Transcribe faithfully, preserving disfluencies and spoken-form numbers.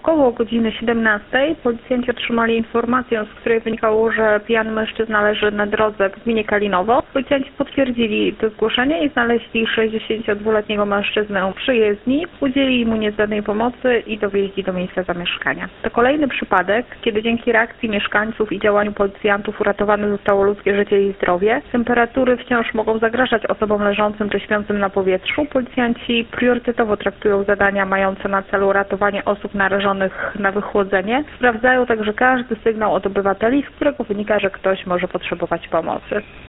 Około godziny siedemnastej policjanci otrzymali informację, z której wynikało, że pijany mężczyzna leży na drodze w gminie Kalinowo. Policjanci potwierdzili to zgłoszenie i znaleźli sześćdziesięciodwuletniego mężczyznę przy jezdni, udzielili mu niezbędnej pomocy i dowieźli do miejsca zamieszkania. To kolejny przypadek, kiedy dzięki reakcji mieszkańców i działaniu policjantów uratowane zostało ludzkie życie i zdrowie. Temperatury wciąż mogą zagrażać osobom leżącym czy śpiącym na powietrzu. Policjanci priorytetowo traktują zadania mające na celu ratowanie osób narażonych na wychłodzenie. Sprawdzają także każdy sygnał od obywateli, z którego wynika, że ktoś może potrzebować pomocy.